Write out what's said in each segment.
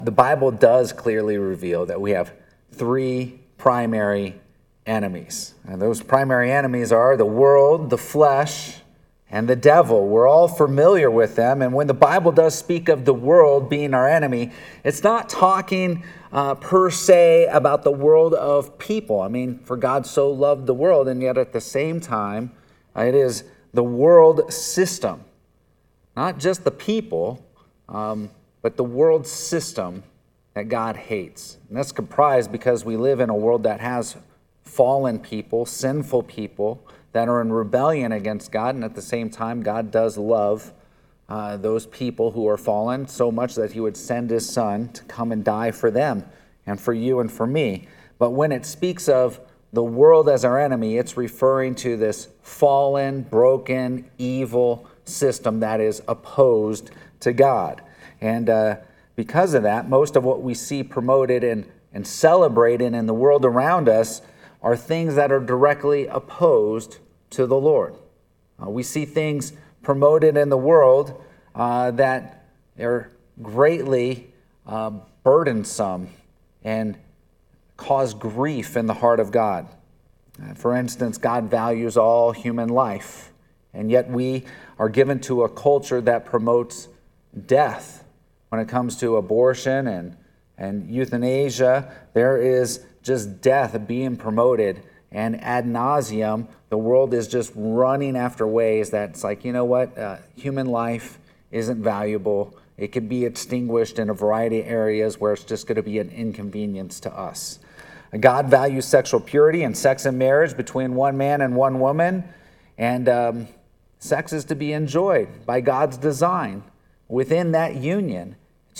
The Bible does clearly reveal that we have three primary enemies. And those primary enemies are the world, the flesh, and the devil. We're all familiar with them. And when the Bible does speak of the world being our enemy, it's not talking per se about the world of people. I mean, for God so loved the world, and yet at the same time, it is the world system. Not just the people, but the world system that God hates. And that's comprised because we live in a world that has fallen people, sinful people, that are in rebellion against God, and at the same time, God does love those people who are fallen so much that he would send his son to come and die for them and for you and for me. But when it speaks of the world as our enemy, it's referring to this fallen, broken, evil system that is opposed to God. And because of that, most of what we see promoted and celebrated in the world around us are things that are directly opposed to the Lord. We see things promoted in the world that are greatly burdensome and cause grief in the heart of God. For instance, God values all human life, and yet we are given to a culture that promotes death. When it comes to abortion and euthanasia, there is just death being promoted, and ad nauseum, the world is just running after ways that it's like, you know what, human life isn't valuable. It could be extinguished in a variety of areas where it's just going to be an inconvenience to us. God values sexual purity and sex and marriage between one man and one woman, and sex is to be enjoyed by God's design within that union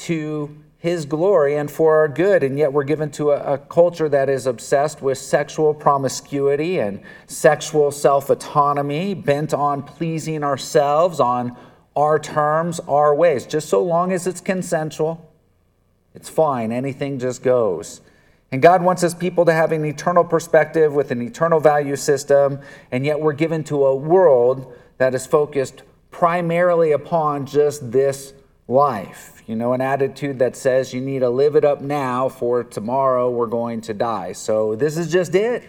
to his glory and for our good, and yet we're given to a culture that is obsessed with sexual promiscuity and sexual self-autonomy, bent on pleasing ourselves on our terms, our ways. Just so long as it's consensual, it's fine. Anything just goes. And God wants his people to have an eternal perspective with an eternal value system, and yet we're given to a world that is focused primarily upon just this life. You know, an attitude that says you need to live it up now, for tomorrow we're going to die. So this is just it.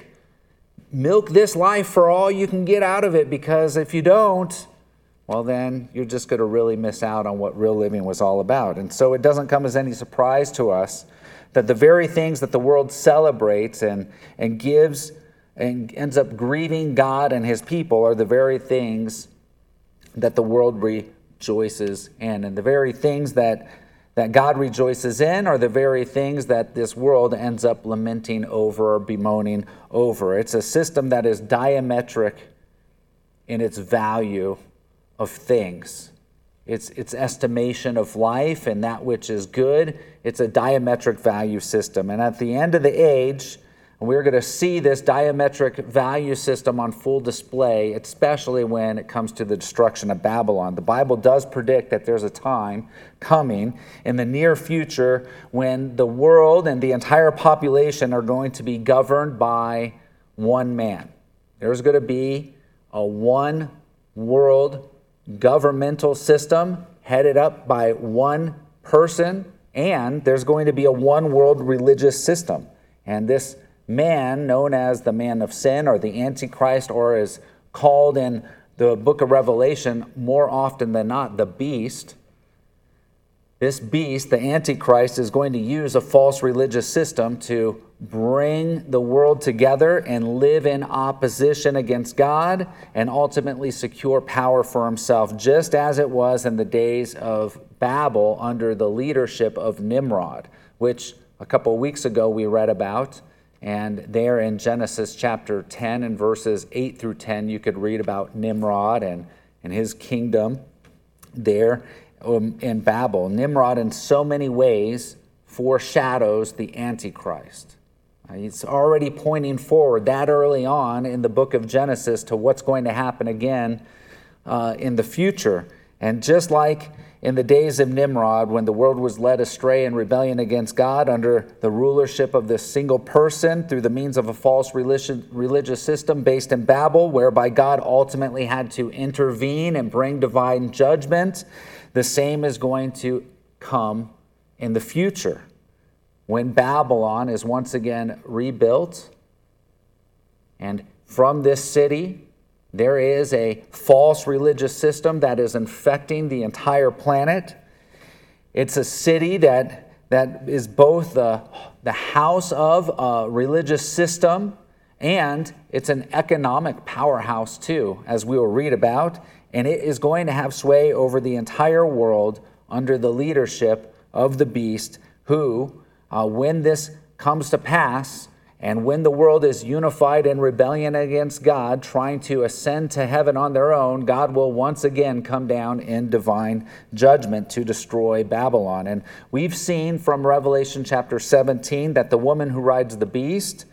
Milk this life for all you can get out of it, because if you don't, well, then you're just going to really miss out on what real living was all about. And so it doesn't come as any surprise to us that the very things that the world celebrates and gives and ends up grieving God and his people are the very things that the world rejoices in. And the very things that God rejoices in are the very things that this world ends up lamenting over or bemoaning over. It's a system that is diametric in its value of things. Its estimation of life and that which is good. It's a diametric value system. And at the end of the age, we're going to see this diametric value system on full display, especially when it comes to the destruction of Babylon. The Bible does predict that there's a time coming in the near future when the world and the entire population are going to be governed by one man. There's going to be a one world governmental system headed up by one person, and there's going to be a one world religious system. And this man, known as the man of sin or the Antichrist, or is called in the book of Revelation more often than not the beast. This beast, the Antichrist, is going to use a false religious system to bring the world together and live in opposition against God and ultimately secure power for himself, just as it was in the days of Babel under the leadership of Nimrod, which a couple of weeks ago we read about. And there in Genesis chapter 10 and verses 8 through 10, you could read about Nimrod and his kingdom there in Babel. Nimrod in so many ways foreshadows the Antichrist. It's already pointing forward that early on in the book of Genesis to what's going to happen again in the future. And just like in the days of Nimrod, when the world was led astray in rebellion against God under the rulership of this single person through the means of a false religious system based in Babel, whereby God ultimately had to intervene and bring divine judgment, the same is going to come in the future, when Babylon is once again rebuilt, and from this city, there is a false religious system that is infecting the entire planet. It's a city that is both the house of a religious system, and it's an economic powerhouse too, as we will read about. And it is going to have sway over the entire world under the leadership of the beast, who, when this comes to pass, and when the world is unified in rebellion against God, trying to ascend to heaven on their own, God will once again come down in divine judgment to destroy Babylon. And we've seen from Revelation chapter 17 that the woman who rides the beast,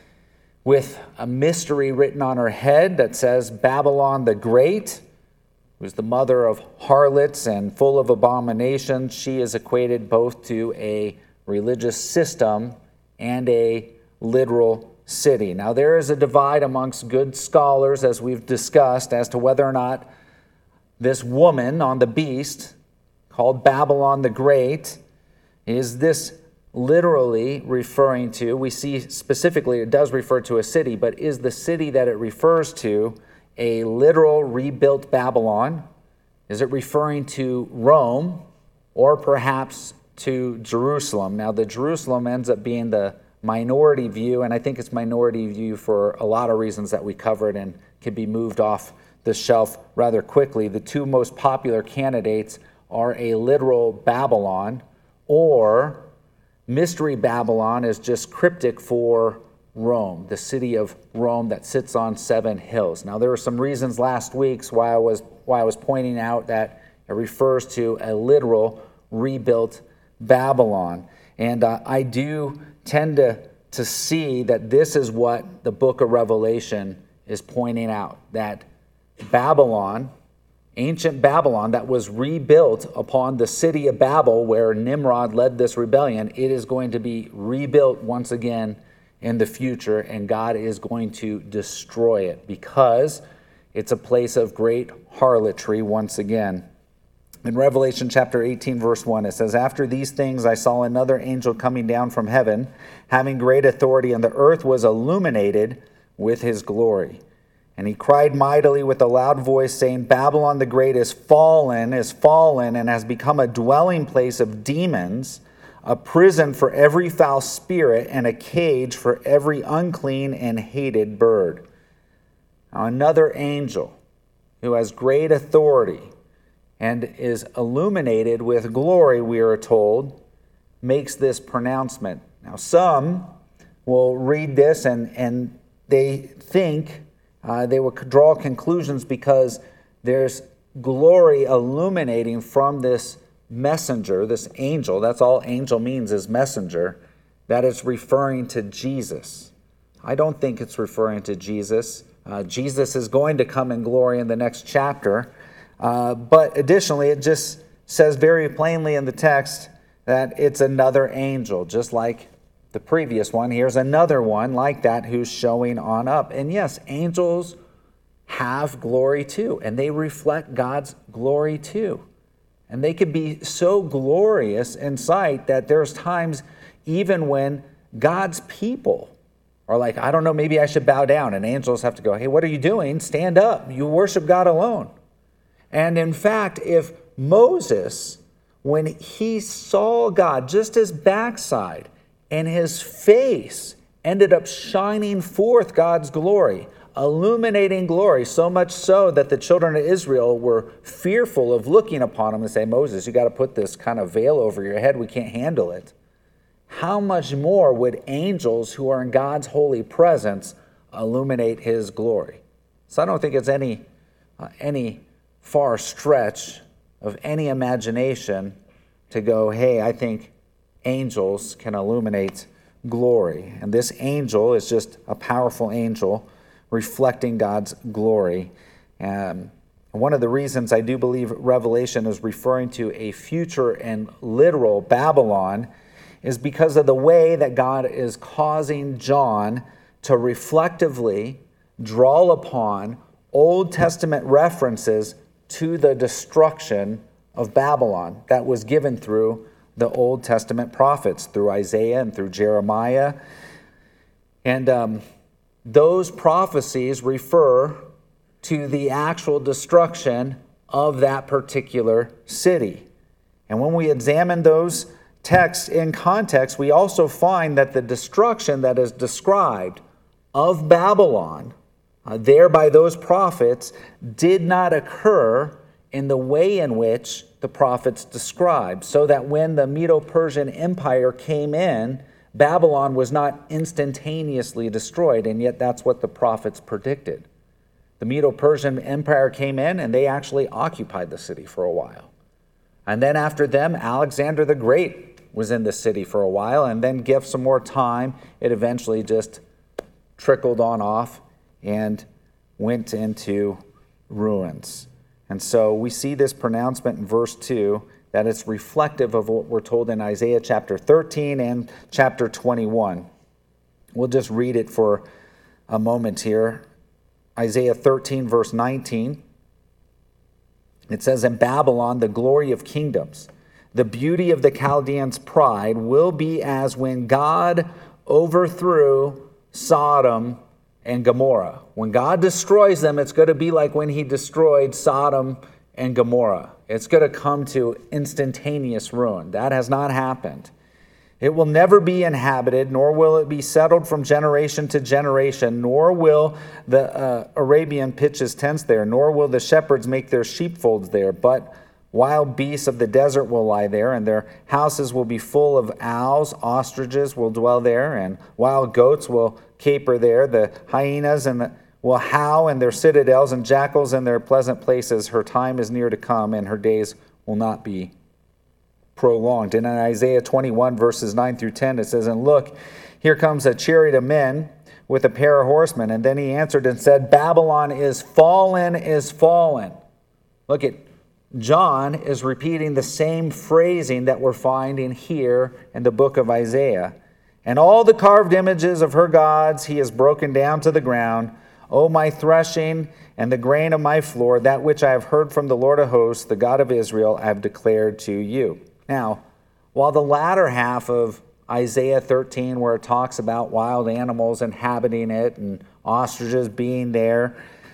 with a mystery written on her head that says Babylon the Great, who's the mother of harlots and full of abominations, she is equated both to a religious system and a literal city. Now, there is a divide amongst good scholars, as we've discussed, as to whether or not this woman on the beast, called Babylon the Great, is this literally referring to, we see specifically it does refer to a city, but is the city that it refers to a literal rebuilt Babylon? Is it referring to Rome, or perhaps to Jerusalem? Now, the Jerusalem ends up being the minority view, and I think it's minority view for a lot of reasons that we covered and can be moved off the shelf rather quickly. The two most popular candidates are a literal Babylon, or Mystery Babylon is just cryptic for Rome, the city of Rome that sits on 7 hills. Now, there were some reasons last week why I was pointing out that it refers to a literal rebuilt Babylon. And I do tend to see that this is what the book of Revelation is pointing out, that Babylon, ancient Babylon that was rebuilt upon the city of Babel where Nimrod led this rebellion, it is going to be rebuilt once again in the future, and God is going to destroy it because it's a place of great harlotry once again. In Revelation chapter 18, verse 1, it says, "After these things I saw another angel coming down from heaven, having great authority, and the earth was illuminated with his glory. And he cried mightily with a loud voice, saying, Babylon the Great is fallen, and has become a dwelling place of demons, a prison for every foul spirit, and a cage for every unclean and hated bird." Now, another angel who has great authority and is illuminated with glory, we are told, makes this pronouncement. Now, some will read this and they think they will draw conclusions because there's glory illuminating from this messenger, this angel. That's all angel means, is messenger, that it's referring to Jesus. I don't think it's referring to Jesus. Jesus is going to come in glory in the next chapter. But additionally, it just says very plainly in the text that it's another angel, just like the previous one. Here's another one like that who's showing on up. And yes, angels have glory too, and they reflect God's glory too. And they can be so glorious in sight that there's times even when God's people are like, I don't know, maybe I should bow down. And angels have to go, hey, what are you doing? Stand up. You worship God alone. And in fact, if Moses, when he saw God, just his backside and his face ended up shining forth God's glory, illuminating glory, so much so that the children of Israel were fearful of looking upon him and say, Moses, you got to put this kind of veil over your head. We can't handle it. How much more would angels who are in God's holy presence illuminate his glory? So I don't think it's any far stretch of any imagination to go, hey, I think angels can illuminate glory. And this angel is just a powerful angel reflecting God's glory. One of the reasons I do believe Revelation is referring to a future and literal Babylon is because of the way that God is causing John to reflectively draw upon Old Testament references to the destruction of Babylon that was given through the Old Testament prophets through Isaiah and through Jeremiah. And those prophecies refer to the actual destruction of that particular city. And when we examine those texts in context, we also find that the destruction that is described of Babylon there by those prophets did not occur in the way in which the prophets described, so that when the Medo-Persian Empire came in, Babylon was not instantaneously destroyed, and yet that's what the prophets predicted. The Medo-Persian Empire came in, and they actually occupied the city for a while. And then after them, Alexander the Great was in the city for a while, and then give some more time, it eventually just trickled on off and went into ruins. And so we see this pronouncement in verse 2 that it's reflective of what we're told in Isaiah chapter 13 and chapter 21. We'll just read it for a moment here. Isaiah 13, verse 19. It says, "In Babylon, the glory of kingdoms, the beauty of the Chaldeans' pride will be as when God overthrew Sodom and Gomorrah." When God destroys them, it's going to be like when he destroyed Sodom and Gomorrah. It's going to come to instantaneous ruin. That has not happened. It will never be inhabited, nor will it be settled from generation to generation, nor will the Arabian pitch his tents there, nor will the shepherds make their sheepfolds there, but wild beasts of the desert will lie there, and their houses will be full of owls. Ostriches will dwell there, and wild goats will caper there. The hyenas will howl in their citadels, and jackals in their pleasant places. Her time is near to come, and her days will not be prolonged. And in Isaiah 21, verses 9 through 10, it says, "And look, here comes a chariot of men with a pair of horsemen. And then he answered and said, Babylon is fallen, is fallen." Look at John is repeating the same phrasing that we're finding here in the book of Isaiah. "And all the carved images of her gods he has broken down to the ground. O my threshing and the grain of my floor, that which I have heard from the Lord of hosts, the God of Israel, I have declared to you." Now, while the latter half of Isaiah 13, where it talks about wild animals inhabiting it and ostriches being there,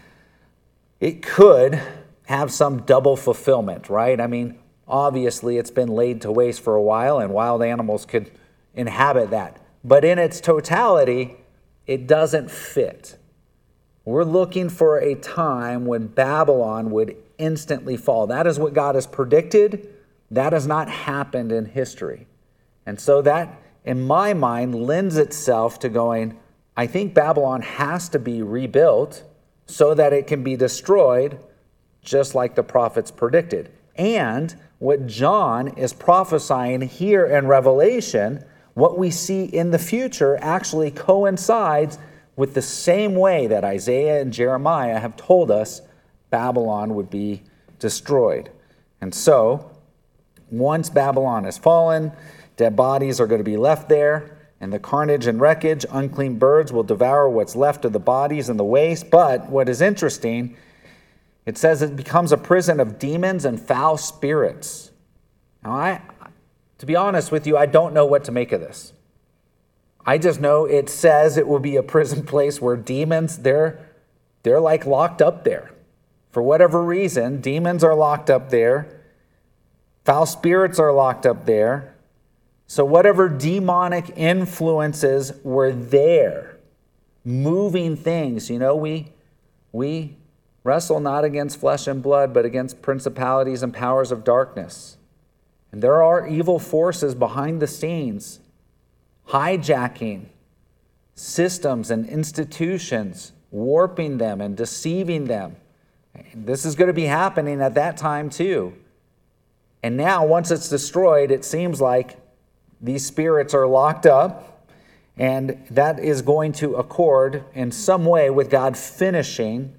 it could have some double fulfillment, right? I mean, obviously it's been laid to waste for a while and wild animals could inhabit that. But in its totality, it doesn't fit. We're looking for a time when Babylon would instantly fall. That is what God has predicted. That has not happened in history. And so that, in my mind, lends itself to going, I think Babylon has to be rebuilt so that it can be destroyed, just like the prophets predicted. And what John is prophesying here in Revelation, what we see in the future actually coincides with the same way that Isaiah and Jeremiah have told us Babylon would be destroyed. And so, once Babylon has fallen, dead bodies are going to be left there, and the carnage and wreckage, unclean birds will devour what's left of the bodies and the waste. But what is interesting, it says it becomes a prison of demons and foul spirits. Now, to be honest with you, I don't know what to make of this. I just know it says it will be a prison place where demons, they're like locked up there. For whatever reason, demons are locked up there. Foul spirits are locked up there. So whatever demonic influences were there, moving things, we wrestle not against flesh and blood, but against principalities and powers of darkness. And there are evil forces behind the scenes, hijacking systems and institutions, warping them and deceiving them. And this is going to be happening at that time too. And now, once it's destroyed, it seems like these spirits are locked up, and that is going to accord in some way with God finishing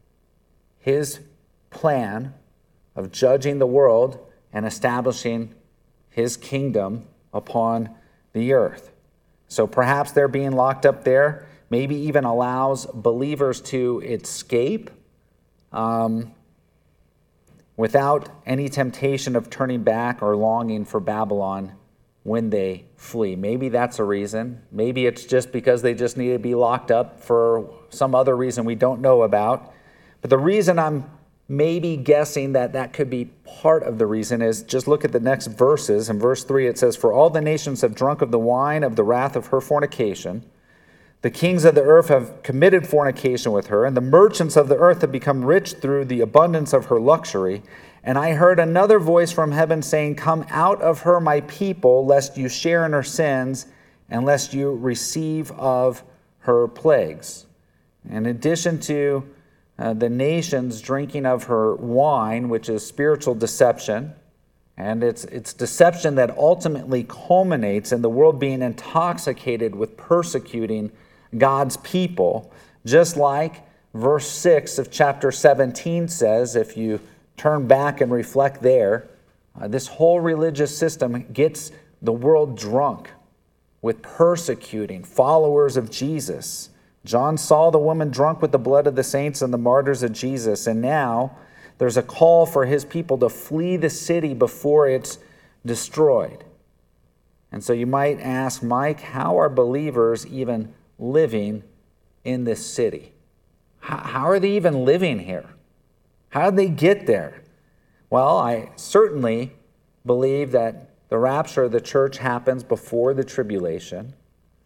his plan of judging the world and establishing his kingdom upon the earth. So perhaps they're being locked up there, maybe even allows believers to escape. without any temptation of turning back or longing for Babylon when they flee. Maybe that's a reason. Maybe it's just because they just need to be locked up for some other reason we don't know about. But the reason I'm maybe guessing that could be part of the reason is just look at the next verses. In verse 3 it says, "For all the nations have drunk of the wine of the wrath of her fornication. The kings of the earth have committed fornication with her, and the merchants of the earth have become rich through the abundance of her luxury. And I heard another voice from heaven saying, 'Come out of her, my people, lest you share in her sins, and lest you receive of her plagues.'" In addition to the nations drinking of her wine, which is spiritual deception, and it's deception that ultimately culminates in the world being intoxicated with persecuting God's people, just like verse 6 of chapter 17 says, if you turn back and reflect there, this whole religious system gets the world drunk with persecuting followers of Jesus. John saw the woman drunk with the blood of the saints and the martyrs of Jesus, and now there's a call for his people to flee the city before it's destroyed. And so you might ask, Mike, how are believers even living in this city? How are they even living here? How did they get there? Well, I certainly believe that the rapture of the church happens before the tribulation.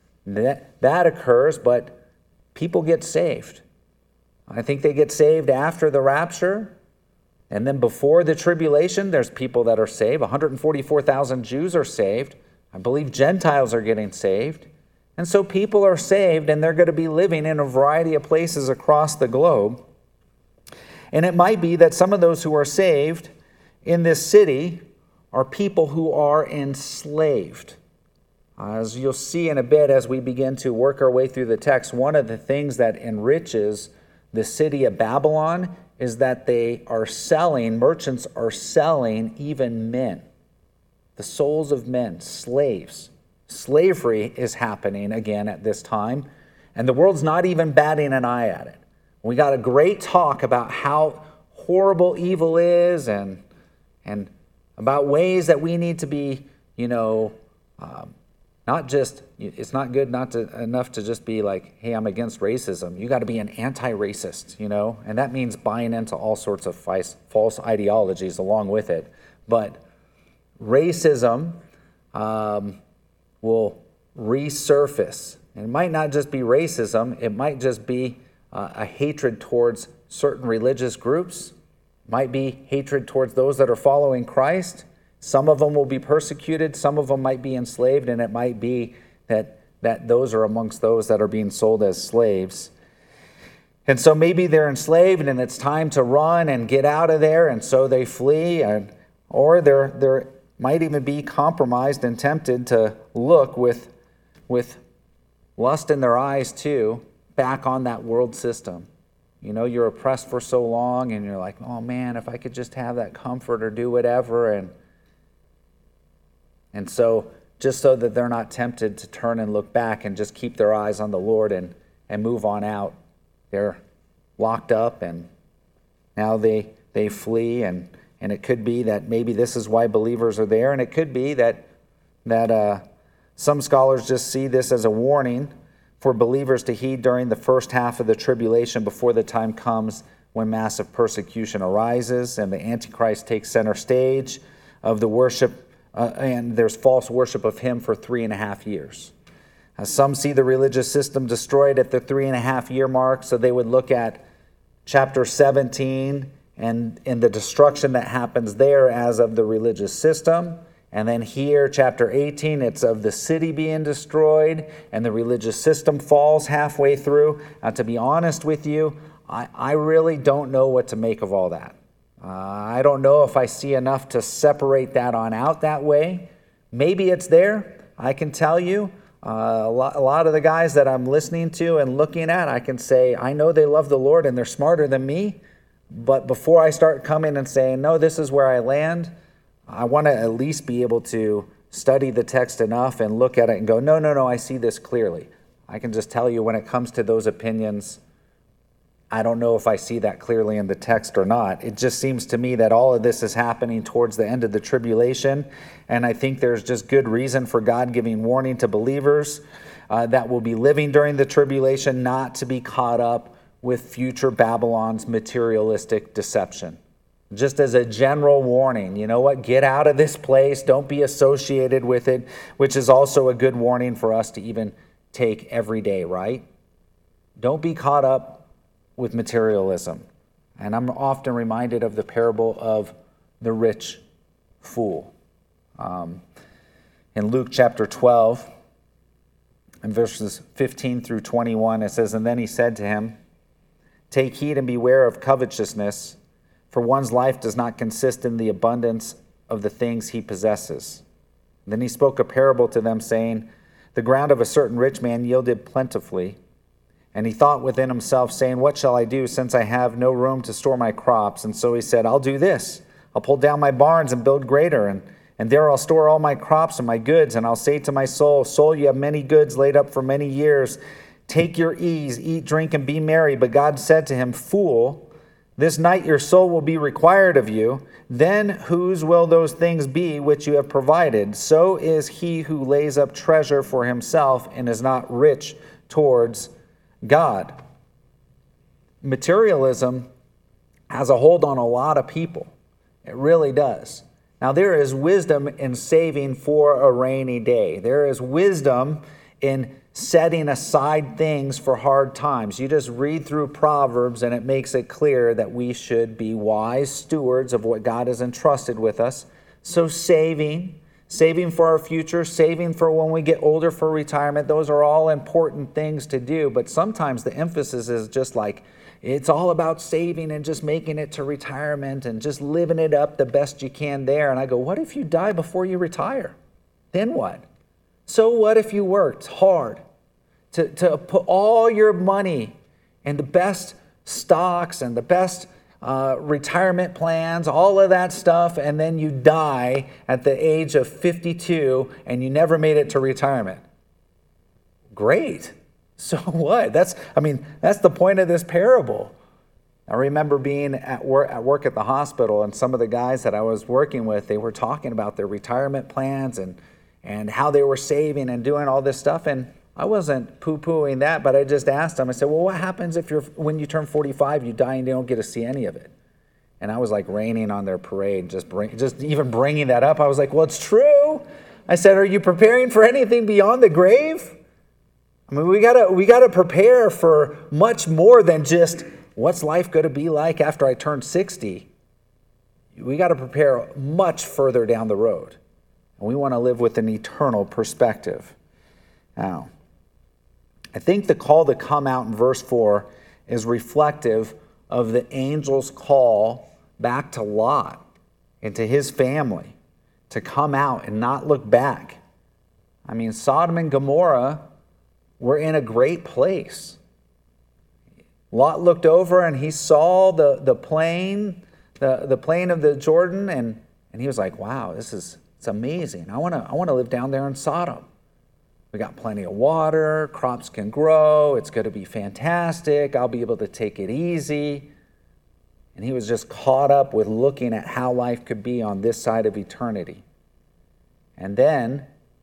That occurs, but people get saved. I think they get saved after the rapture. And then before the tribulation, there's people that are saved. 144,000 Jews are saved. I believe Gentiles are getting saved. And so people are saved, and they're going to be living in a variety of places across the globe. And it might be that some of those who are saved in this city are people who are enslaved. As you'll see in a bit as we begin to work our way through the text, one of the things that enriches the city of Babylon is that merchants are selling even men, the souls of men, slaves. Slavery is happening again at this time, and the world's not even batting an eye at it. We got a great talk about how horrible evil is and about ways that we need to be, not just, it's not good enough to just be like, hey, I'm against racism. You got to be an anti-racist, and that means buying into all sorts of false ideologies along with it. But racism will resurface. And it might not just be racism, it might just be a hatred towards certain religious groups, it might be hatred towards those that are following Christ. Some of them will be persecuted, some of them might be enslaved, and it might be that those are amongst those that are being sold as slaves. And so maybe they're enslaved and it's time to run and get out of there, and so they flee, or they're might even be compromised and tempted to look with lust in their eyes too, back on that world system. You're oppressed for so long and you're like, oh man, if I could just have that comfort or do whatever. And so just so that they're not tempted to turn and look back and just keep their eyes on the Lord and move on out, they're locked up and now they flee. And it could be that maybe this is why believers are there. And it could be that some scholars just see this as a warning for believers to heed during the first half of the tribulation before the time comes when massive persecution arises and the Antichrist takes center stage of the worship, and there's false worship of him for 3.5 years. Some see the religious system destroyed at the 3.5 year mark, so they would look at chapter 17 and in the destruction that happens there as of the religious system. And then here, chapter 18, it's of the city being destroyed and the religious system falls halfway through. To be honest with you, I really don't know what to make of all that. I don't know if I see enough to separate that on out that way. Maybe it's there. I can tell you, a lot of the guys that I'm listening to and looking at, I can say, I know they love the Lord and they're smarter than me. But before I start coming and saying, no, this is where I land, I want to at least be able to study the text enough and look at it and go, no, I see this clearly. I can just tell you when it comes to those opinions, I don't know if I see that clearly in the text or not. It just seems to me that all of this is happening towards the end of the tribulation, and I think there's just good reason for God giving warning to believers that will be living during the tribulation not to be caught up with future Babylon's materialistic deception. Just as a general warning, you know what? Get out of this place. Don't be associated with it, which is also a good warning for us to even take every day, right? Don't be caught up with materialism. And I'm often reminded of the parable of the rich fool. In Luke chapter 12, in verses 15 through 21, it says, "And then he said to him, 'Take heed and beware of covetousness, for one's life does not consist in the abundance of the things he possesses.' Then he spoke a parable to them, saying, 'The ground of a certain rich man yielded plentifully. And he thought within himself, saying, What shall I do, since I have no room to store my crops? And so he said, I'll do this. I'll pull down my barns and build greater, and there I'll store all my crops and my goods. And I'll say to my soul, Soul, you have many goods laid up for many years. Take your ease, eat, drink, and be merry. But God said to him, Fool, this night your soul will be required of you. Then whose will those things be which you have provided? So is he who lays up treasure for himself and is not rich towards God.'" Materialism has a hold on a lot of people. It really does. Now, there is wisdom in saving for a rainy day. There is wisdom in setting aside things for hard times. You just read through Proverbs and it makes it clear that we should be wise stewards of what God has entrusted with us. So saving for our future, saving for when we get older for retirement, those are all important things to do. But sometimes the emphasis is just like, it's all about saving and just making it to retirement and just living it up the best you can there. And I go, what if you die before you retire? Then what? So what if you worked hard to put all your money in the best stocks and the best retirement plans, all of that stuff, and then you die at the age of 52 and you never made it to retirement? Great. So what? That's the point of this parable. I remember being at work at the hospital, and some of the guys that I was working with, they were talking about their retirement plans and how they were saving and doing all this stuff. And I wasn't poo-pooing that, but I just asked them, I said, well, what happens if when you turn 45, you die and you don't get to see any of it? And I was like raining on their parade, just even bringing that up. I was like, well, it's true. I said, are you preparing for anything beyond the grave? I mean, we gotta prepare for much more than just what's life going to be like after I turn 60. We got to prepare much further down the road. And we want to live with an eternal perspective. Now, I think the call to come out in verse 4 is reflective of the angel's call back to Lot and to his family to come out and not look back. I mean, Sodom and Gomorrah were in a great place. Lot looked over and he saw the plain of the Jordan, and he was like, wow, it's amazing. I want to live down there in Sodom. We got plenty of water, crops can grow, it's going to be fantastic, I'll be able to take it easy. And he was just caught up with looking at how life could be on this side of eternity. And then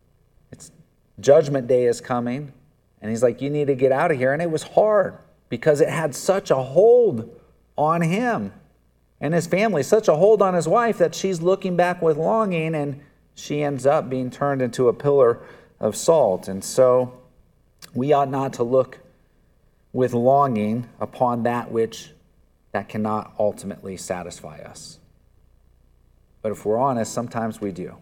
Judgment Day is coming, and he's like, you need to get out of here. And it was hard because it had such a hold on him and his family, such a hold on his wife that she's looking back with longing, and she ends up being turned into a pillar of salt. And so we ought not to look with longing upon that cannot ultimately satisfy us. But if we're honest, sometimes we do.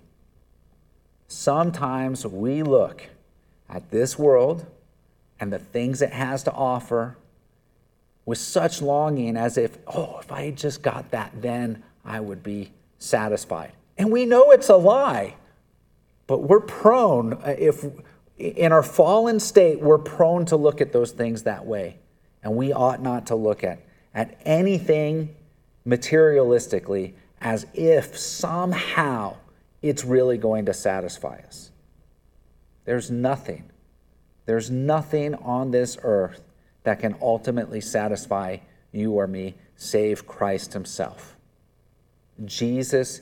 Sometimes we look at this world and the things it has to offer with such longing, as if I just got that, then I would be satisfied. And we know it's a lie. But we're prone, if in our fallen state, we're prone to look at those things that way. And we ought not to look at anything materialistically as if somehow it's really going to satisfy us. There's nothing on this earth that can ultimately satisfy you or me, save Christ himself. Jesus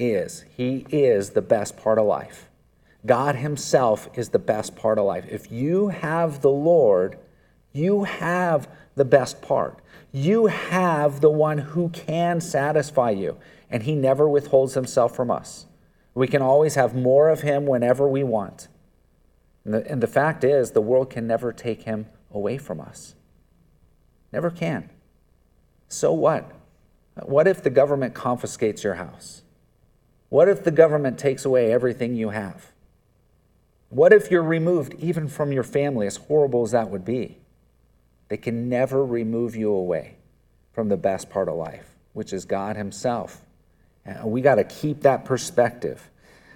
he is the best part of life. God himself is the best part of life. If you have the Lord, you have the best part. You have the one who can satisfy you, and he never withholds himself from us. We can always have more of him whenever we want. And the fact is, the world can never take him away from us. Never can. So what? What if the government confiscates your house? What if the government takes away everything you have? What if you're removed even from your family, as horrible as that would be? They can never remove you away from the best part of life, which is God himself. And we got to keep that perspective.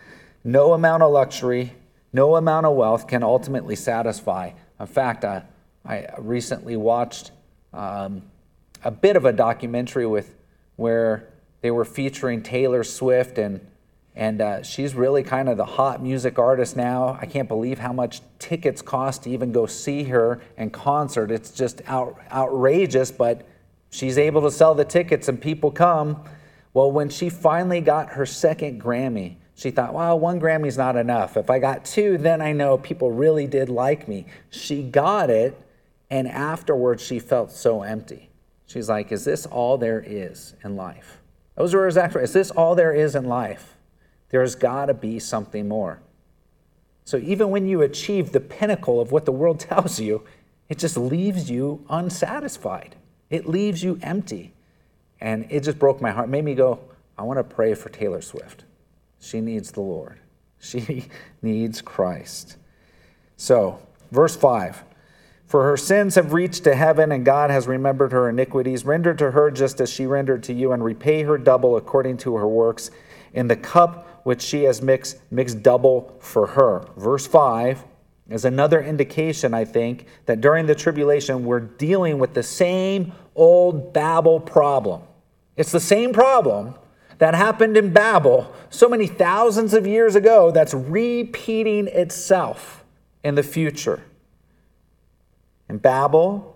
No amount of luxury, no amount of wealth can ultimately satisfy. In fact, I recently watched a bit of a documentary where they were featuring Taylor Swift, and she's really kind of the hot music artist now. I can't believe how much tickets cost to even go see her in concert. It's just outrageous, but she's able to sell the tickets and people come. Well, when she finally got her second Grammy, she thought, well, one Grammy's not enough. If I got two, then I know people really did like me. She got it, and afterwards she felt so empty. She's like, is this all there is in life? Those were her exact words. Is this all there is in life? There's got to be something more. So even when you achieve the pinnacle of what the world tells you, it just leaves you unsatisfied. It leaves you empty. And it just broke my heart. It made me go, I want to pray for Taylor Swift. She needs the Lord. She needs Christ. So, verse 5. For her sins have reached to heaven, and God has remembered her iniquities. Render to her just as she rendered to you, and repay her double according to her works. In the cup which she has mixed double for her. Verse 5 is another indication, I think, that during the tribulation we're dealing with the same old Babel problem. It's the same problem that happened in Babel so many thousands of years ago that's repeating itself in the future. In Babel,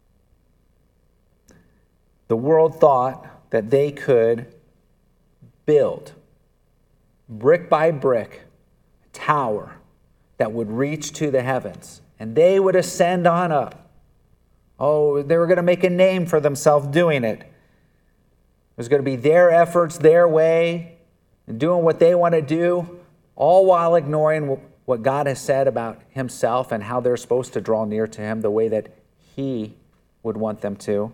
the world thought that they could build, brick by brick, a tower that would reach to the heavens, and they would ascend on up. Oh, they were going to make a name for themselves doing it. It was going to be their efforts, their way, and doing what they want to do, all while ignoring what God has said about himself and how they're supposed to draw near to him the way that he would want them to.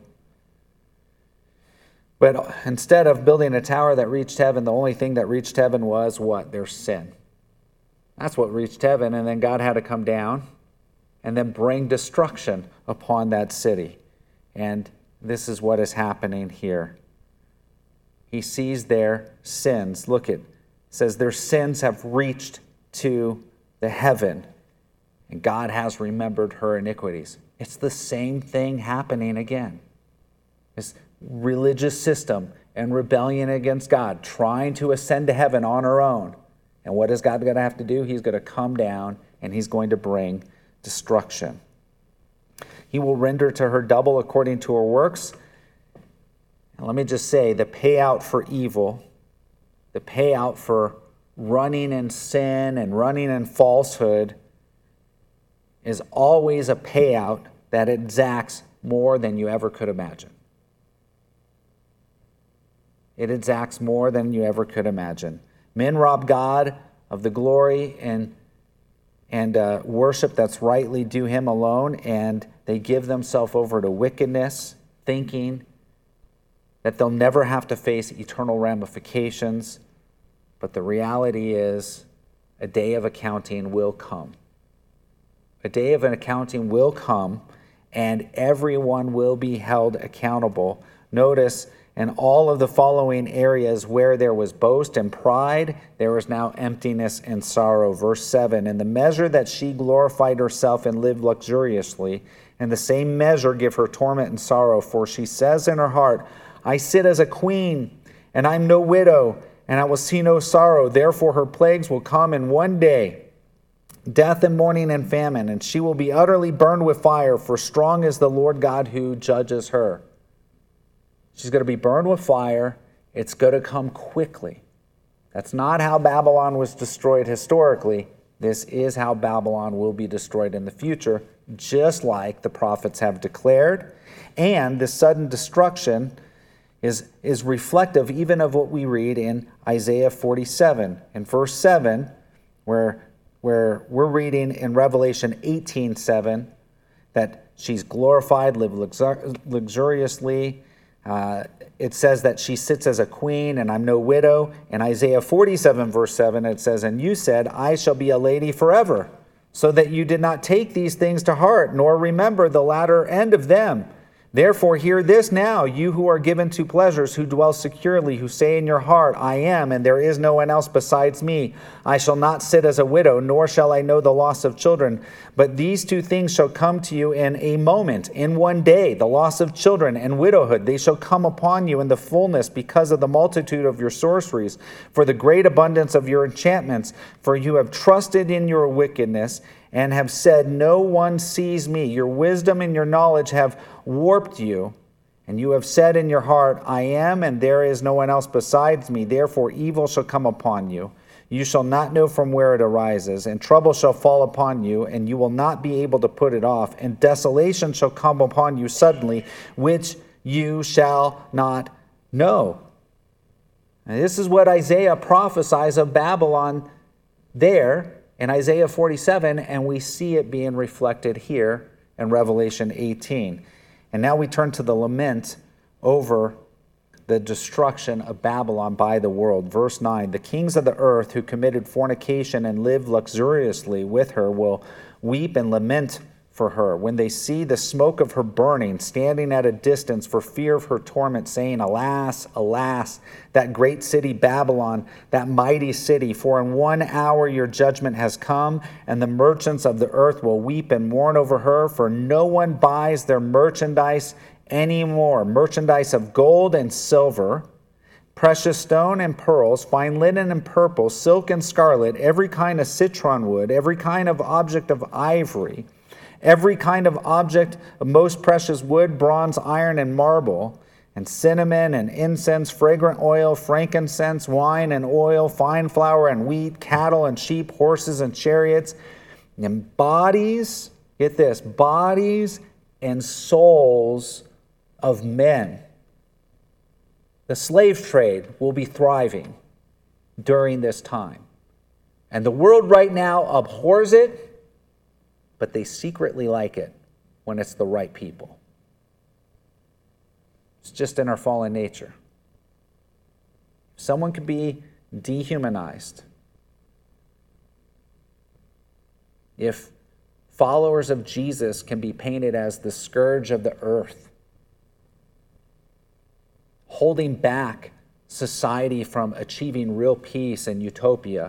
But instead of building a tower that reached heaven, the only thing that reached heaven was what? Their sin. That's what reached heaven, and then God had to come down and then bring destruction upon that city. And this is what is happening here. He sees their sins. Look, it says their sins have reached to the heaven, and God has remembered her iniquities. It's the same thing happening again. This religious system and rebellion against God, trying to ascend to heaven on her own. And what is God going to have to do? He's going to come down and he's going to bring destruction. He will render to her double according to her works. And let me just say, the payout for evil, the payout for running in sin and running in falsehood is always a payout that exacts more than you ever could imagine. It exacts more than you ever could imagine. Men rob God of the glory and worship that's rightly due him alone, and they give themselves over to wickedness, thinking that they'll never have to face eternal ramifications. But the reality is, a day of accounting will come. A day of an accounting will come, and everyone will be held accountable. Notice, in all of the following areas where there was boast and pride, there is now emptiness and sorrow. Verse 7, in the measure that she glorified herself and lived luxuriously, in the same measure give her torment and sorrow. For she says in her heart, I sit as a queen, and I'm no widow, and I will see no sorrow. Therefore her plagues will come in one day, death and mourning and famine, and she will be utterly burned with fire, for strong is the Lord God who judges her. She's going to be burned with fire. It's going to come quickly. That's not how Babylon was destroyed historically. This is how Babylon will be destroyed in the future, just like the prophets have declared. And this sudden destruction is reflective even of what we read in Isaiah 47. In verse 7, where we're reading in Revelation 18:7 that she's glorified, lived luxuriously. It says that she sits as a queen and I'm no widow. In Isaiah 47 verse 7 it says, "And you said, I shall be a lady forever, so that you did not take these things to heart, nor remember the latter end of them. Therefore hear this now, you who are given to pleasures, who dwell securely, who say in your heart, I am, and there is no one else besides me. I shall not sit as a widow, nor shall I know the loss of children. But these two things shall come to you in a moment, in one day, the loss of children and widowhood. They shall come upon you in the fullness because of the multitude of your sorceries, for the great abundance of your enchantments. For you have trusted in your wickedness, and have said, no one sees me. Your wisdom and your knowledge have warped you, and you have said in your heart, I am, and there is no one else besides me. Therefore evil shall come upon you. You shall not know from where it arises, and trouble shall fall upon you, and you will not be able to put it off. And desolation shall come upon you suddenly, which you shall not know." And this is what Isaiah prophesies of Babylon there in Isaiah 47, and we see it being reflected here in Revelation 18. And now we turn to the lament over the destruction of Babylon by the world. Verse 9, "The kings of the earth who committed fornication and lived luxuriously with her will weep and lament for her when they see the smoke of her burning, standing at a distance for fear of her torment, saying, Alas, alas, that great city Babylon, that mighty city, for in 1 hour your judgment has come, and the merchants of the earth will weep and mourn over her, for no one buys their merchandise anymore, merchandise of gold and silver, precious stone and pearls, fine linen and purple, silk and scarlet, every kind of citron wood, every kind of object of ivory, every kind of object of most precious wood, bronze, iron, and marble, and cinnamon and incense, fragrant oil, frankincense, wine and oil, fine flour and wheat, cattle and sheep, horses and chariots, and bodies," get this, "bodies and souls of men." The slave trade will be thriving during this time. And the world right now abhors it, but they secretly like it when it's the right people. It's just in our fallen nature. Someone could be dehumanized. If followers of Jesus can be painted as the scourge of the earth, holding back society from achieving real peace and utopia,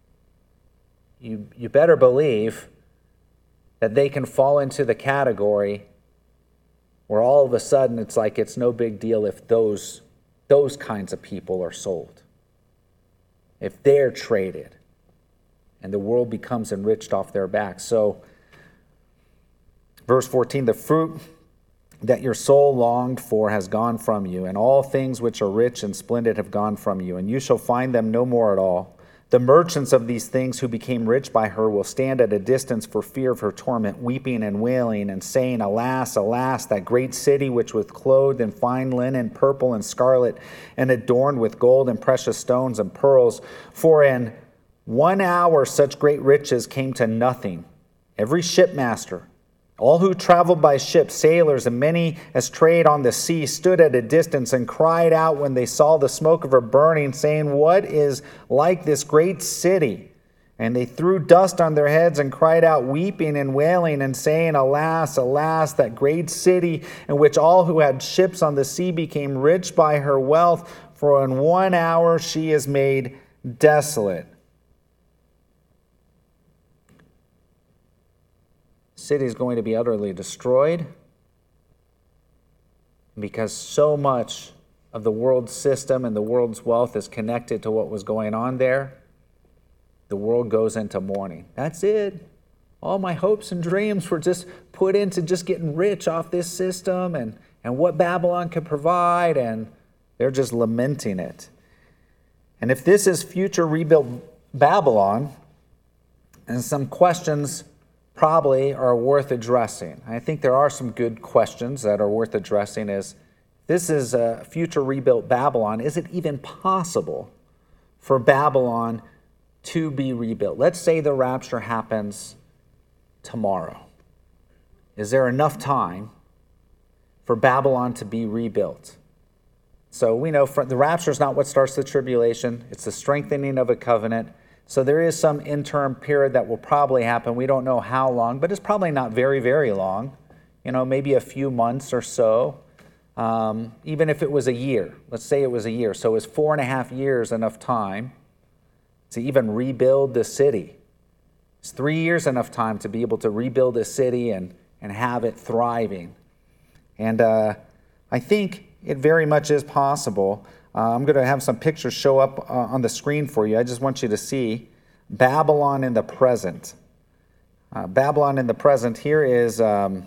you better believe that they can fall into the category where all of a sudden it's like it's no big deal if those kinds of people are sold, if they're traded, and the world becomes enriched off their backs. So, verse 14, "The fruit that your soul longed for has gone from you, and all things which are rich and splendid have gone from you, and you shall find them no more at all. The merchants of these things who became rich by her will stand at a distance for fear of her torment, weeping and wailing and saying, Alas, alas, that great city which was clothed in fine linen, purple and scarlet, and adorned with gold and precious stones and pearls. For in 1 hour such great riches came to nothing. Every shipmaster, all who traveled by ship, sailors, and many as trade on the sea, stood at a distance and cried out when they saw the smoke of her burning, saying, What is like this great city? And they threw dust on their heads and cried out, weeping and wailing, and saying, Alas, alas, that great city, in which all who had ships on the sea became rich by her wealth, for in 1 hour she is made desolate." City is going to be utterly destroyed because so much of the world's system and the world's wealth is connected to what was going on there. The world goes into mourning. That's it. All my hopes and dreams were just put into just getting rich off this system, and and what Babylon could provide, and they're just lamenting it. And if this is future rebuilt Babylon, and some questions probably are worth addressing. I think there are some good questions that are worth addressing. Is this is a future rebuilt Babylon, is it even possible for Babylon to be rebuilt? Let's say the rapture happens tomorrow. Is there enough time for Babylon to be rebuilt? So we know the rapture is not what starts the tribulation. It's the strengthening of a covenant. So there is some interim period that will probably happen. We don't know how long, but it's probably not very, very long. Maybe a few months or so. Even if it was a year. Let's say it was a year. So is 4.5 years enough time to even rebuild the city? Is 3 years enough time to be able to rebuild a city and have it thriving? And I think it very much is possible. I'm going to have some pictures show up on the screen for you. I just want you to see Babylon in the present. Babylon in the present. Here is the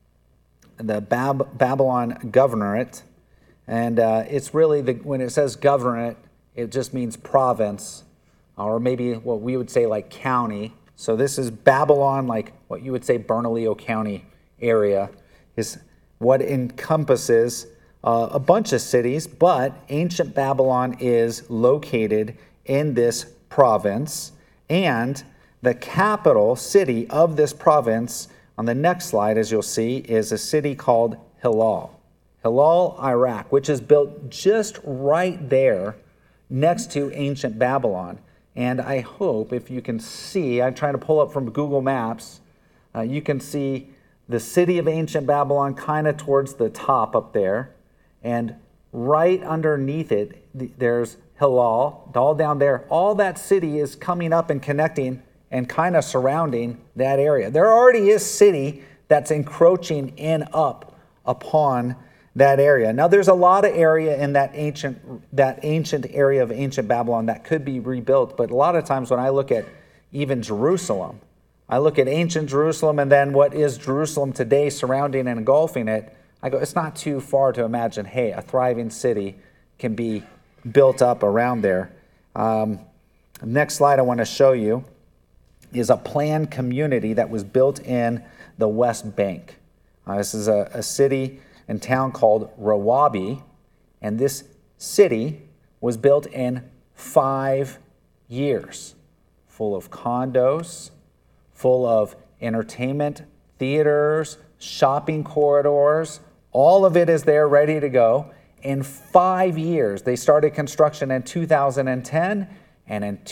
Babylon governorate. And it's really, when it says governorate, it just means province, or maybe what we would say like county. So this is Babylon, like what you would say Bernalillo County area, is what encompasses a bunch of cities, but ancient Babylon is located in this province, and the capital city of this province, on the next slide, as you'll see, is a city called Hilal, Iraq, which is built just right there next to ancient Babylon. And I hope, if you can see, I'm trying to pull up from Google Maps, you can see the city of ancient Babylon kind of towards the top up there. And right underneath it, there's Hilal, all down there. All that city is coming up and connecting and kind of surrounding that area. There already is city that's encroaching in up upon that area. Now, there's a lot of area in that ancient area of ancient Babylon that could be rebuilt. But a lot of times when I look at even Jerusalem, I look at ancient Jerusalem and then what is Jerusalem today surrounding and engulfing it, I go, it's not too far to imagine, hey, a thriving city can be built up around there. Next slide I want to show you is a planned community that was built in the West Bank. This is a city and town called Rawabi, and this city was built in 5 years, full of condos, full of entertainment, theaters, shopping corridors. All of it is there ready to go. In 5 years, they started construction in 2010, and in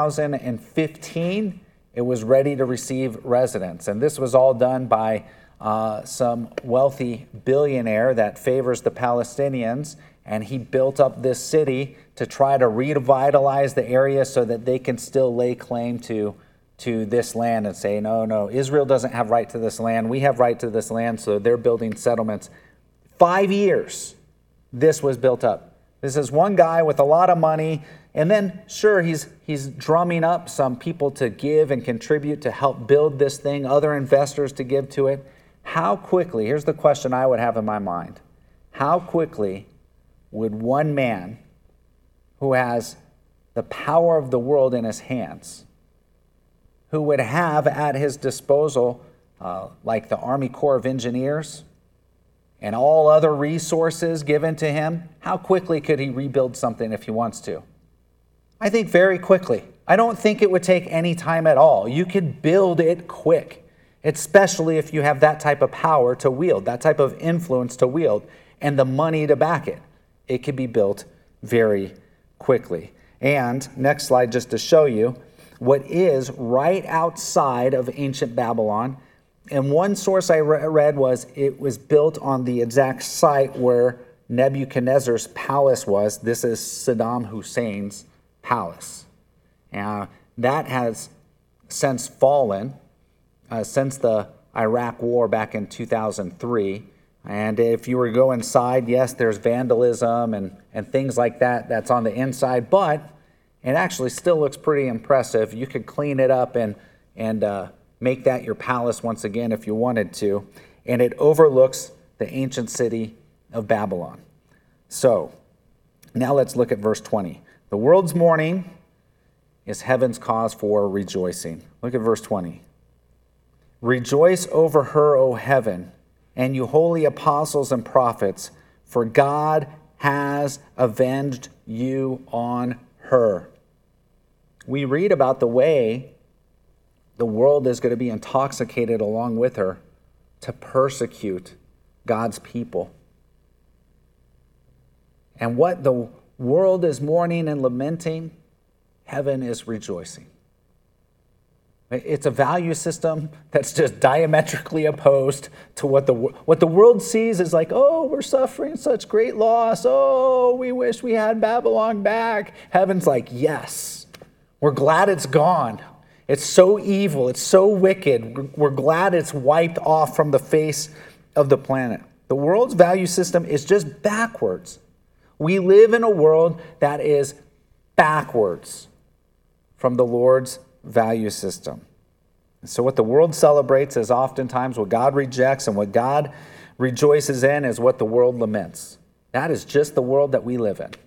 2015, it was ready to receive residents. And this was all done by some wealthy billionaire that favors the Palestinians, and he built up this city to try to revitalize the area so that they can still lay claim to this land and say, no, Israel doesn't have right to this land. We have right to this land, so they're building settlements. 5 years, this was built up. This is one guy with a lot of money, and then, sure, he's drumming up some people to give and contribute to help build this thing, other investors to give to it. How quickly, here's the question I would have in my mind, how quickly would one man who has the power of the world in his hands, who would have at his disposal, like the Army Corps of Engineers and all other resources given to him, how quickly could he rebuild something if he wants to? I think very quickly. I don't think it would take any time at all. You could build it quick, especially if you have that type of power to wield, that type of influence to wield, and the money to back it. It could be built very quickly. And next slide, just to show you what is right outside of ancient Babylon. And one source I read was it was built on the exact site where Nebuchadnezzar's palace was. This is Saddam Hussein's palace. That has since fallen, since the Iraq war back in 2003. And if you were to go inside, yes, there's vandalism and things like that that's on the inside, but it actually still looks pretty impressive. You could clean it up and make that your palace once again if you wanted to. And it overlooks the ancient city of Babylon. So, now let's look at verse 20. The world's mourning is heaven's cause for rejoicing. Look at verse 20. Rejoice over her, O heaven, and you holy apostles and prophets, for God has avenged you on her. We read about the way the world is going to be intoxicated along with her to persecute God's people. And what the world is mourning and lamenting, heaven is rejoicing. It's a value system that's just diametrically opposed to what the world sees is like, oh, we're suffering such great loss. Oh, we wish we had Babylon back. Heaven's like, yes, we're glad it's gone. It's so evil. It's so wicked. We're glad it's wiped off from the face of the planet. The world's value system is just backwards. We live in a world that is backwards from the Lord's value system. So what the world celebrates is oftentimes what God rejects, and what God rejoices in is what the world laments. That is just the world that we live in.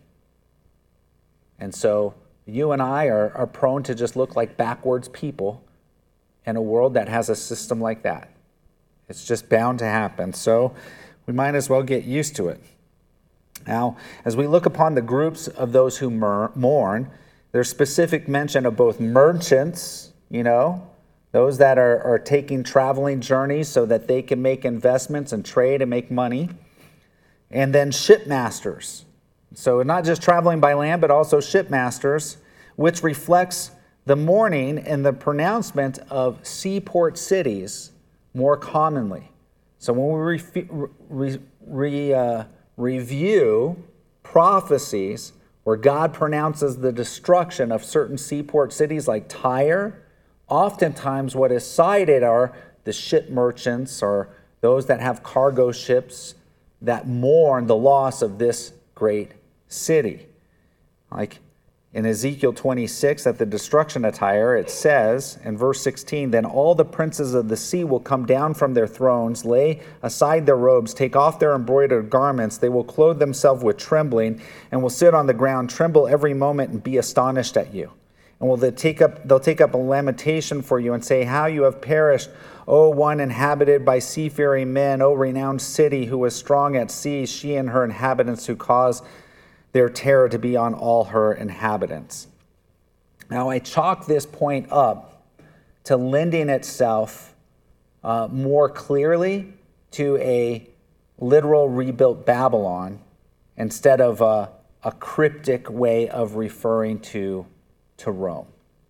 And so you and I are prone to just look like backwards people in a world that has a system like that. It's just bound to happen. So we might as well get used to it. Now, as we look upon the groups of those who mourn, there's specific mention of both merchants, those that are taking traveling journeys so that they can make investments and trade and make money, and then shipmasters. So not just traveling by land, but also shipmasters, which reflects the mourning and the pronouncement of seaport cities more commonly. So when we review prophecies where God pronounces the destruction of certain seaport cities like Tyre, oftentimes what is cited are the ship merchants or those that have cargo ships that mourn the loss of this great city. Like in Ezekiel 26, at the destruction of Tyre, it says in verse 16, then all the princes of the sea will come down from their thrones, lay aside their robes, take off their embroidered garments. They will clothe themselves with trembling and will sit on the ground, tremble every moment and be astonished at you. And they'll take up a lamentation for you and say, how you have perished, O one inhabited by seafaring men, O renowned city who was strong at sea, she and her inhabitants who caused their terror to be on all her inhabitants. Now, I chalk this point up to lending itself more clearly to a literal rebuilt Babylon instead of a cryptic way of referring to Rome.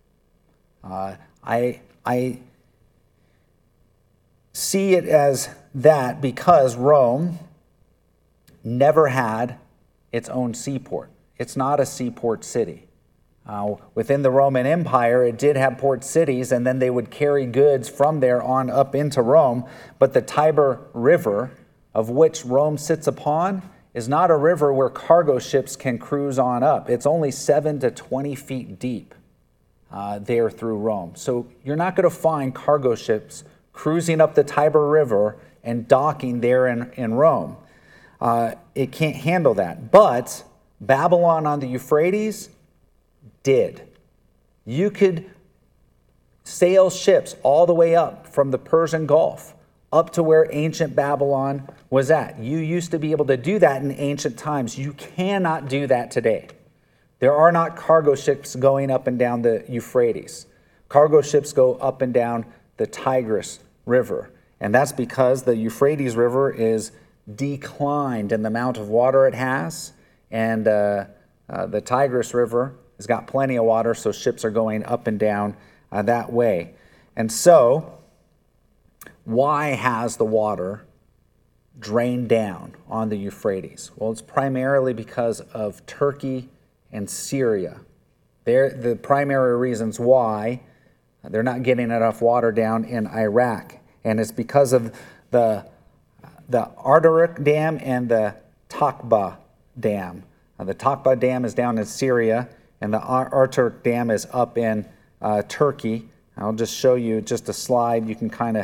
I see it as that because Rome never had its own seaport. It's not a seaport city. Within the Roman Empire, it did have port cities, and then they would carry goods from there on up into Rome. But the Tiber River, of which Rome sits upon, is not a river where cargo ships can cruise on up. It's only 7 to 20 feet deep there through Rome. So you're not going to find cargo ships cruising up the Tiber River and docking there in Rome. It can't handle that. But Babylon on the Euphrates did. You could sail ships all the way up from the Persian Gulf up to where ancient Babylon was at. You used to be able to do that in ancient times. You cannot do that today. There are not cargo ships going up and down the Euphrates. Cargo ships go up and down the Tigris River. And that's because the Euphrates River is declined in the amount of water it has, and the Tigris River has got plenty of water, so ships are going up and down that way. And so, why has the water drained down on the Euphrates? Well, it's primarily because of Turkey and Syria. They're the primary reasons why they're not getting enough water down in Iraq, and it's because of the Arderik Dam and the Takba Dam. The Takba Dam is down in Syria, and the Arderik Dam is up in Turkey. I'll just show you just a slide. You can kind of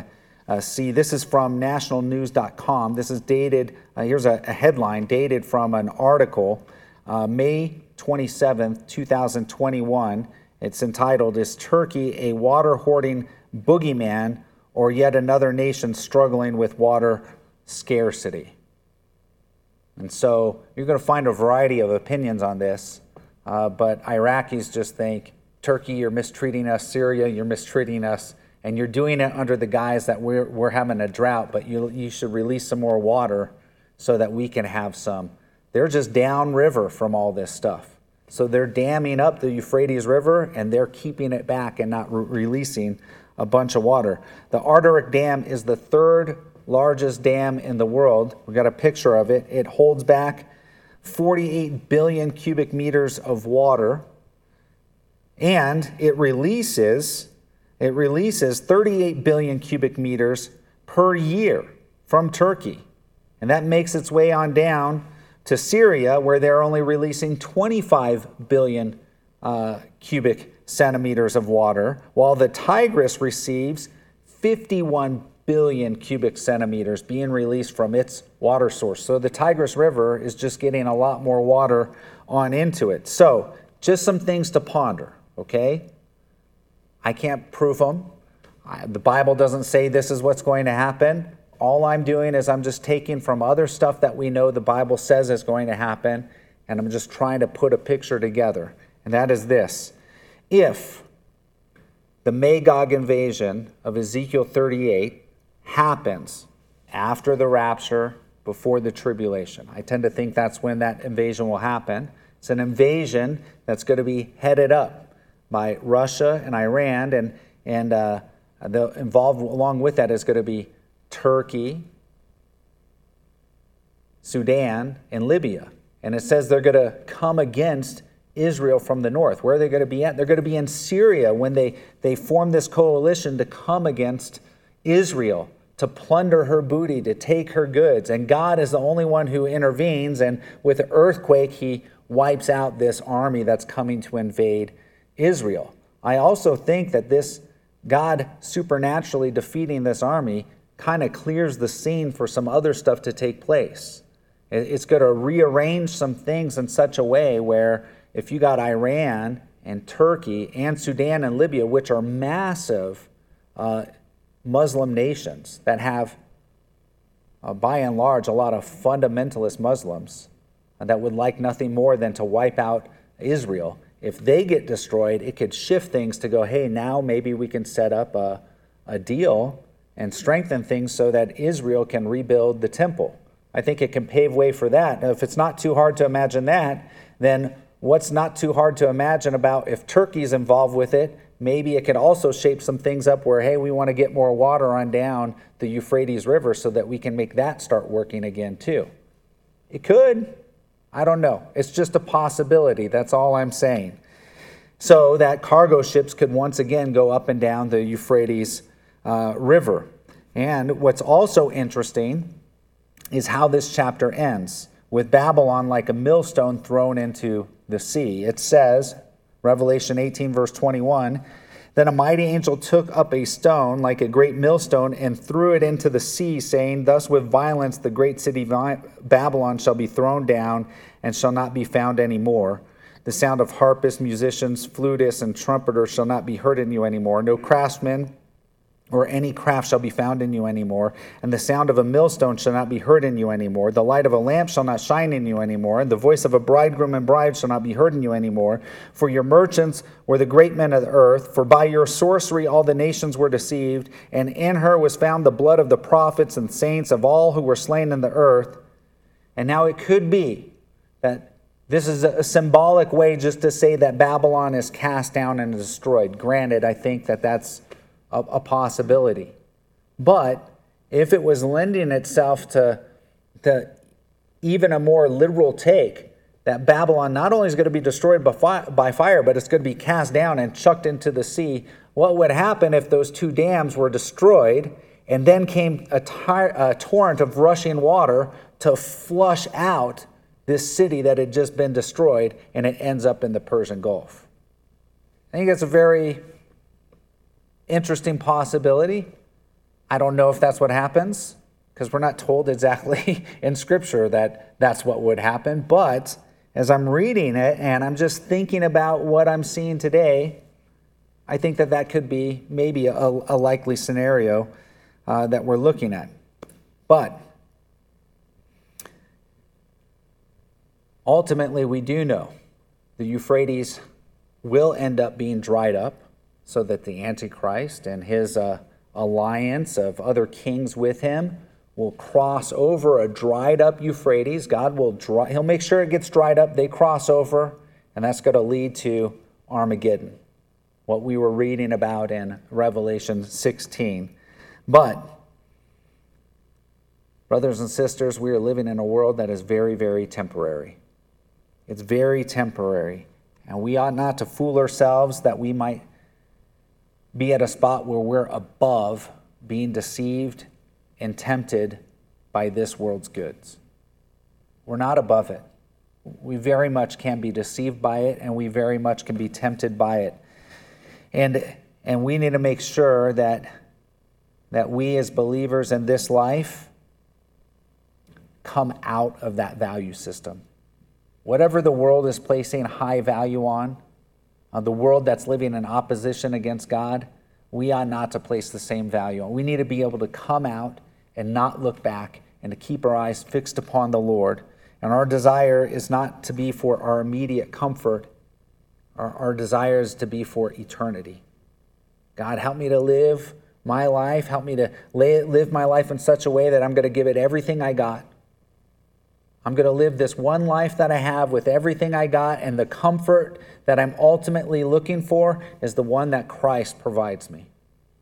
see. This is from nationalnews.com. This is dated, here's a headline dated from an article, May 27th, 2021. It's entitled, "Is Turkey a Water Hoarding Boogeyman or Yet Another Nation Struggling with Water Scarcity?" And so you're going to find a variety of opinions on this, but Iraqis just think, Turkey, you're mistreating us. Syria, you're mistreating us. And you're doing it under the guise that we're having a drought, but you should release some more water so that we can have some. They're just downriver from all this stuff. So they're damming up the Euphrates River, and they're keeping it back and not releasing a bunch of water. The Ardaric Dam is the third largest dam in the world. We've got a picture of it. It holds back 48 billion cubic meters of water, and it releases 38 billion cubic meters per year from Turkey. And that makes its way on down to Syria, where they're only releasing 25 billion cubic centimeters of water, while the Tigris receives 51 billion cubic centimeters being released from its water source. So the Tigris River is just getting a lot more water on into it. So just some things to ponder, okay? I can't prove them. The Bible doesn't say this is what's going to happen. All I'm doing is I'm just taking from other stuff that we know the Bible says is going to happen, and I'm just trying to put a picture together. And that is this. If the Magog invasion of Ezekiel 38 happens after the rapture, before the tribulation, I tend to think that's when that invasion will happen. It's an invasion that's going to be headed up by Russia and Iran, and the involved along with that is going to be Turkey, Sudan, and Libya. And it says they're going to come against Israel from the north. Where are they going to be at? They're going to be in Syria when they form this coalition to come against Israel, to plunder her booty, to take her goods. And God is the only one who intervenes, and with an earthquake, he wipes out this army that's coming to invade Israel. I also think that this God supernaturally defeating this army kind of clears the scene for some other stuff to take place. It's going to rearrange some things in such a way where if you got Iran and Turkey and Sudan and Libya, which are massive Muslim nations that have, by and large, a lot of fundamentalist Muslims that would like nothing more than to wipe out Israel. If they get destroyed, it could shift things to go, hey, now maybe we can set up a deal and strengthen things so that Israel can rebuild the temple. I think it can pave way for that. Now, if it's not too hard to imagine that, then what's not too hard to imagine about if Turkey's involved with it? Maybe it could also shape some things up where, hey, we want to get more water on down the Euphrates River so that we can make that start working again too. It could. I don't know. It's just a possibility. That's all I'm saying. So that cargo ships could once again go up and down the Euphrates River. And what's also interesting is how this chapter ends, with Babylon like a millstone thrown into the sea. It says, Revelation 18, verse 21, "Then a mighty angel took up a stone like a great millstone and threw it into the sea, saying, Thus with violence the great city Babylon shall be thrown down and shall not be found any more. The sound of harpists, musicians, flutists, and trumpeters shall not be heard in you anymore. No craftsman or any craft shall be found in you anymore, and the sound of a millstone shall not be heard in you anymore. The light of a lamp shall not shine in you anymore, and the voice of a bridegroom and bride shall not be heard in you anymore. For your merchants were the great men of the earth, for by your sorcery all the nations were deceived, and in her was found the blood of the prophets and saints of all who were slain in the earth." And now it could be that this is a symbolic way just to say that Babylon is cast down and destroyed. Granted, I think that that's a possibility. But if it was lending itself to even a more literal take, that Babylon not only is going to be destroyed by fire, but it's going to be cast down and chucked into the sea, what would happen if those two dams were destroyed and then came a torrent of rushing water to flush out this city that had just been destroyed, and it ends up in the Persian Gulf? I think that's a very interesting possibility. I don't know if that's what happens, because we're not told exactly in Scripture that that's what would happen. But as I'm reading it and I'm just thinking about what I'm seeing today, I think that that could be maybe a likely scenario that we're looking at. But ultimately, we do know the Euphrates will end up being dried up so that the Antichrist and his alliance of other kings with him will cross over a dried up Euphrates. He'll make sure it gets dried up. They cross over, and that's going to lead to Armageddon, what we were reading about in Revelation 16. But, brothers and sisters, we are living in a world that is very, very temporary. It's very temporary. And we ought not to fool ourselves that we might be at a spot where we're above being deceived and tempted by this world's goods. We're not above it. We very much can be deceived by it, and we very much can be tempted by it. And we need to make sure that we as believers in this life come out of that value system. Whatever the world is placing high value on, the world that's living in opposition against God, we ought not to place the same value on. We need to be able to come out and not look back and to keep our eyes fixed upon the Lord. And our desire is not to be for our immediate comfort. Our desire is to be for eternity. God, help me to live my life. Help me to live my life in such a way that I'm going to give it everything I got. I'm going to live this one life that I have with everything I got, and the comfort that I'm ultimately looking for is the one that Christ provides me.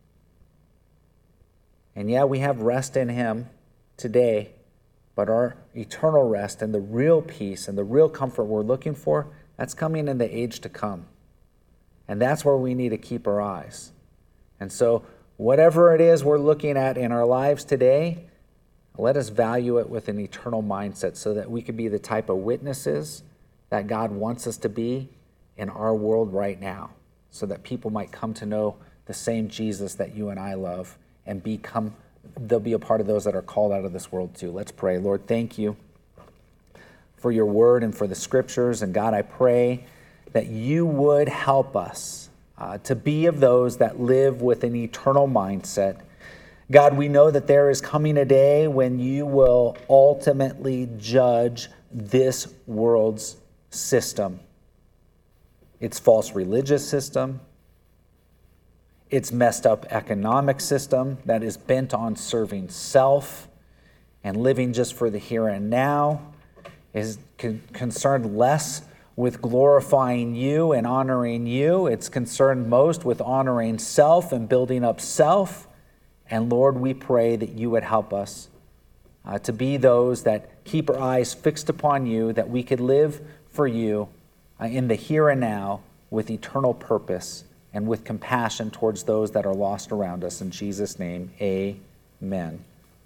And yeah, we have rest in Him today, but our eternal rest and the real peace and the real comfort we're looking for, that's coming in the age to come. And that's where we need to keep our eyes. And so whatever it is we're looking at in our lives today, let us value it with an eternal mindset so that we can be the type of witnesses that God wants us to be in our world right now, so that people might come to know the same Jesus that you and I love and they'll be a part of those that are called out of this world too. Let's pray. Lord, thank you for your word and for the scriptures. And God, I pray that you would help us to be of those that live with an eternal mindset. God, we know that there is coming a day when you will ultimately judge this world's system. Its false religious system, its messed up economic system that is bent on serving self and living just for the here and now, is concerned less with glorifying you and honoring you. It's concerned most with honoring self and building up self. And Lord, we pray that you would help us to be those that keep our eyes fixed upon you, that we could live for you in the here and now with eternal purpose and with compassion towards those that are lost around us. In Jesus' name, amen.